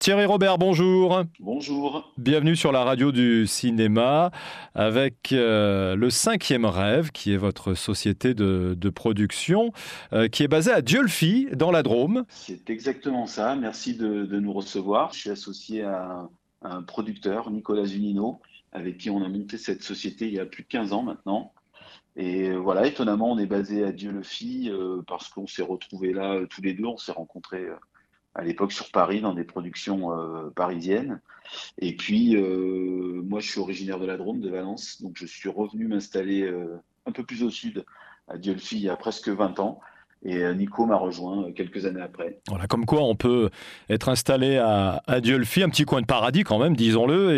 Thierry Robert, bonjour. Bonjour. Bienvenue sur la radio du cinéma avec le Cinquième Rêve, qui est votre société de production, qui est basée à Dieulefit, dans la Drôme. C'est exactement ça. Merci de nous recevoir. Je suis associé à un producteur, Nicolas Zunino, avec qui on a monté cette société il y a plus de 15 ans maintenant. Et voilà, étonnamment, on est basé à Dieulefit parce qu'on s'est retrouvés là tous les deux. On s'est rencontrés à l'époque sur Paris dans des productions parisiennes. Et puis, moi, je suis originaire de la Drôme, de Valence. Donc, je suis revenu m'installer un peu plus au sud, à Dieulefit, il y a presque 20 ans. Et Nico m'a rejoint quelques années après. Voilà, comme quoi on peut être installé à Dieulefit, un petit coin de paradis quand même, disons-le,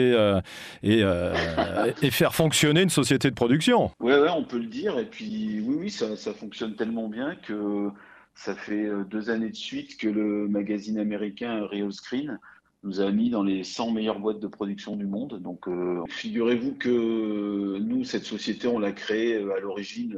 et faire fonctionner une société de production. Ouais, ouais, on peut le dire. Et puis, oui, oui, ça fonctionne tellement bien que ça fait 2 années de suite que le magazine américain Real Screen nous a mis dans les 100 meilleures boîtes de production du monde. Donc, figurez-vous que nous, cette société, on l'a créée à l'origine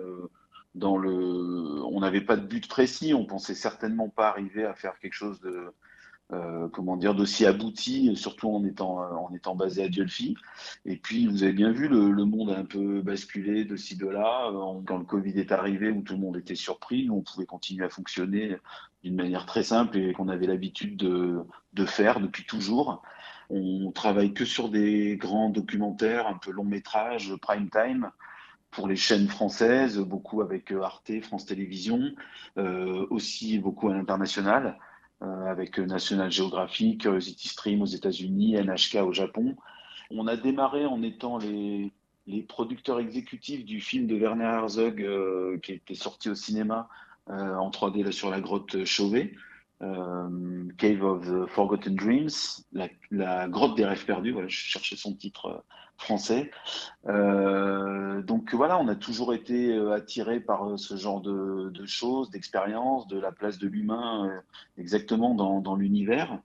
on n'avait pas de but précis. On pensait certainement pas arriver à faire quelque chose comment dire, d'aussi abouti, surtout en étant basé à Dieulefit. Et puis, vous avez bien vu, le monde a un peu basculé de ci, de là. Quand le Covid est arrivé, où tout le monde était surpris, nous, on pouvait continuer à fonctionner d'une manière très simple et qu'on avait l'habitude de faire depuis toujours. On travaille que sur des grands documentaires, un peu long métrage, prime time, pour les chaînes françaises, beaucoup avec Arte, France Télévisions, aussi beaucoup à l'international, avec National Geographic, Curiosity Stream aux États-Unis, NHK au Japon. On a démarré en étant les producteurs exécutifs du film de Werner Herzog qui était sorti au cinéma en 3D là, sur la grotte Chauvet. Cave of the Forgotten Dreams, la grotte des rêves perdus, voilà, je cherchais son titre français. Donc voilà, on a toujours été attiré par ce genre de choses, d'expériences, de la place de l'humain exactement dans l'univers,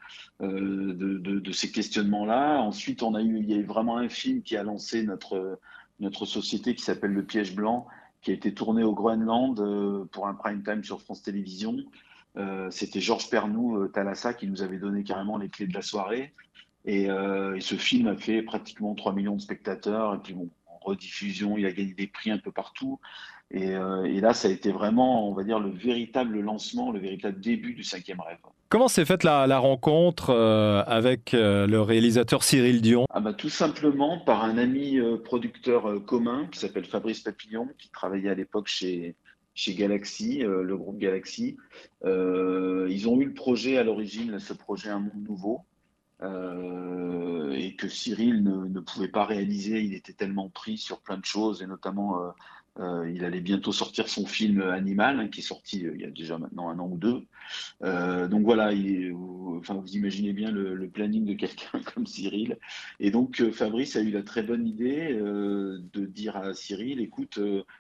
de ces questionnements-là. Ensuite, il y a eu vraiment un film qui a lancé notre société qui s'appelle Le Piège Blanc, qui a été tourné au Groenland pour un prime time sur France Télévisions. C'était Georges Pernou, Thalassa, qui nous avait donné carrément les clés de la soirée. Et ce film a fait pratiquement 3 millions de spectateurs. Et puis bon, en rediffusion, il a gagné des prix un peu partout. Et là, ça a été vraiment, on va dire, le véritable lancement, le véritable début du Cinquième Rêve. Comment s'est faite la rencontre avec le réalisateur Cyril Dion? Ah bah, tout simplement par un ami producteur commun qui s'appelle Fabrice Papillon, qui travaillait à l'époque chez Galaxy, le groupe Galaxy. Ils ont eu le projet à l'origine, ce projet Un Monde Nouveau. Et que Cyril ne pouvait pas réaliser. Il était tellement pris sur plein de choses, et notamment, il allait bientôt sortir son film Animal, hein, qui est sorti il y a déjà maintenant un an ou deux. Donc voilà, enfin, vous imaginez bien le planning de quelqu'un comme Cyril. Et donc Fabrice a eu la très bonne idée de dire à Cyril, écoute,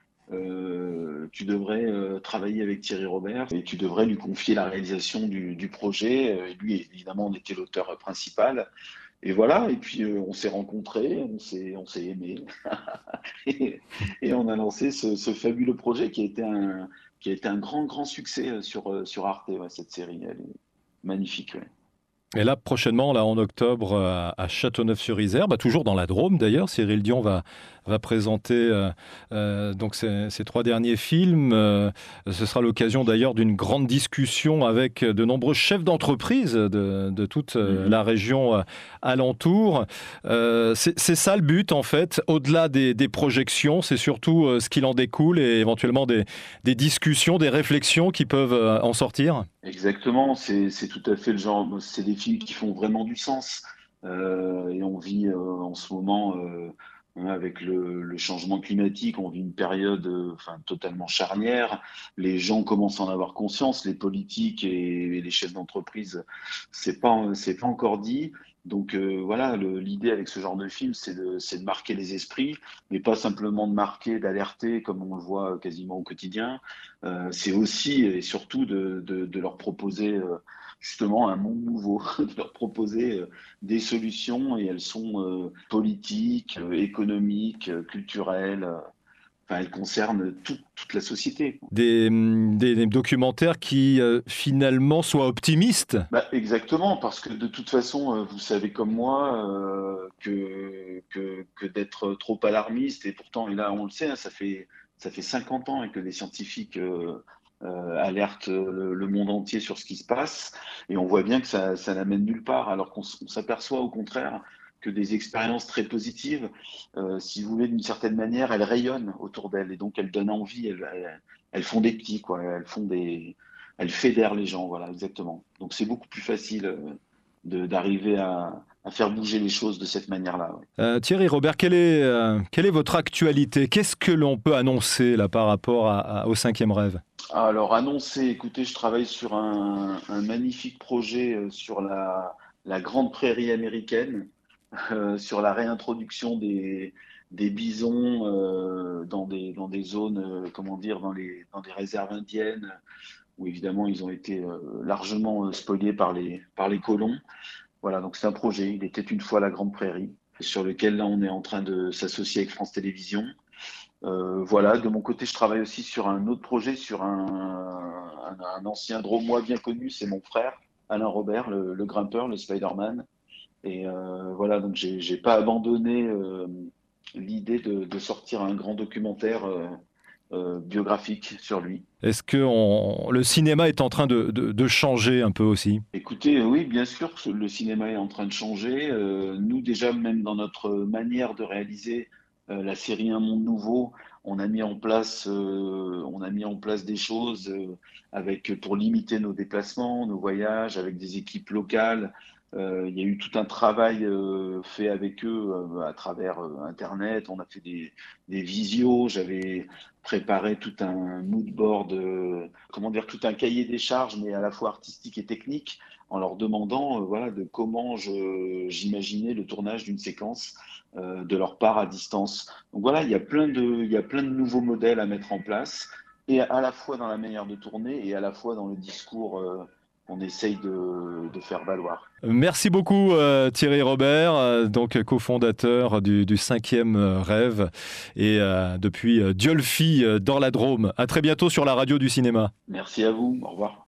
tu devrais travailler avec Thierry Robert et tu devrais lui confier la réalisation du projet. Et lui, évidemment, on était l'auteur principal. Et voilà, et puis on s'est rencontrés, on s'est aimés, et, et on a lancé ce fabuleux projet qui a été un grand, grand succès sur Arte, ouais, cette série. Elle est magnifique. Ouais. Et là, prochainement, là, en octobre, à Châteauneuf-sur-Isère, bah, toujours dans la Drôme d'ailleurs, Cyril Dion va présenter donc ses trois derniers films. Ce sera l'occasion d'ailleurs d'une grande discussion avec de nombreux chefs d'entreprise de toute Mhm. la région alentour. C'est ça le but en fait, au-delà des projections, c'est surtout ce qu'il en découle et éventuellement des discussions, des réflexions qui peuvent en sortir. Exactement, c'est tout à fait le genre, c'est des films qui font vraiment du sens. Et on vit en ce moment, hein, avec le changement climatique, on vit une période enfin, totalement charnière. Les gens commencent à en avoir conscience, les politiques et les chefs d'entreprise, c'est pas encore dit. Donc voilà, l'idée avec ce genre de film, c'est de marquer les esprits, mais pas simplement de marquer, d'alerter comme on le voit quasiment au quotidien. C'est aussi et surtout de leur proposer justement un monde nouveau, de leur proposer des solutions, et elles sont politiques, économiques, culturelles. enfin, elle concerne toute la société. Des documentaires qui finalement soient optimistes. Bah, exactement, parce que de toute façon, vous savez comme moi que d'être trop alarmiste, et pourtant, et là on le sait, hein, ça fait 50 ans, hein, que les scientifiques alertent le monde entier sur ce qui se passe, et on voit bien que ça n'amène nulle part, alors on s'aperçoit au contraire que des expériences très positives, si vous voulez, d'une certaine manière, elles rayonnent autour d'elles, et donc elles donnent envie, elles font des petits, quoi, elles fédèrent les gens, voilà, exactement. Donc c'est beaucoup plus facile d'arriver à faire bouger les choses de cette manière-là. Ouais. Thierry Robert, quelle est votre actualité? Qu'est-ce que l'on peut annoncer là par rapport au cinquième rêve? Alors annoncé, écoutez, je travaille sur un magnifique projet sur la grande prairie américaine, sur la réintroduction des bisons dans des zones, comment dire, dans des réserves indiennes, où évidemment ils ont été largement spoliés par les colons. Voilà, donc c'est un projet, il était une fois la Grande Prairie, sur lequel là on est en train de s'associer avec France Télévisions. Voilà, de mon côté, je travaille aussi sur un autre projet, sur un ancien Drômois bien connu, c'est mon frère, Alain Robert, le grimpeur, le Spider-Man. Et voilà, donc j'ai pas abandonné l'idée de sortir un grand documentaire biographique sur lui. Est-ce que le cinéma est en train de changer un peu aussi? Écoutez, oui, bien sûr, le cinéma est en train de changer. Nous, déjà, même dans notre manière de réaliser la série Un Monde Nouveau, on a mis en place des choses pour limiter nos déplacements, nos voyages, avec des équipes locales. Il y a eu tout un travail fait avec eux à travers Internet. On a fait des visios. J'avais préparé tout un mood board, comment dire, tout un cahier des charges, mais à la fois artistique et technique, en leur demandant voilà, de comment j'imaginais le tournage d'une séquence de leur part à distance. Donc voilà, il y a plein de nouveaux modèles à mettre en place, et à la fois dans la manière de tourner et à la fois dans le discours qu'on essaye de faire valoir. Merci beaucoup Thierry Robert, donc cofondateur du cinquième rêve et depuis Diolfi dans la Drôme. À très bientôt sur la radio du cinéma. Merci à vous, au revoir.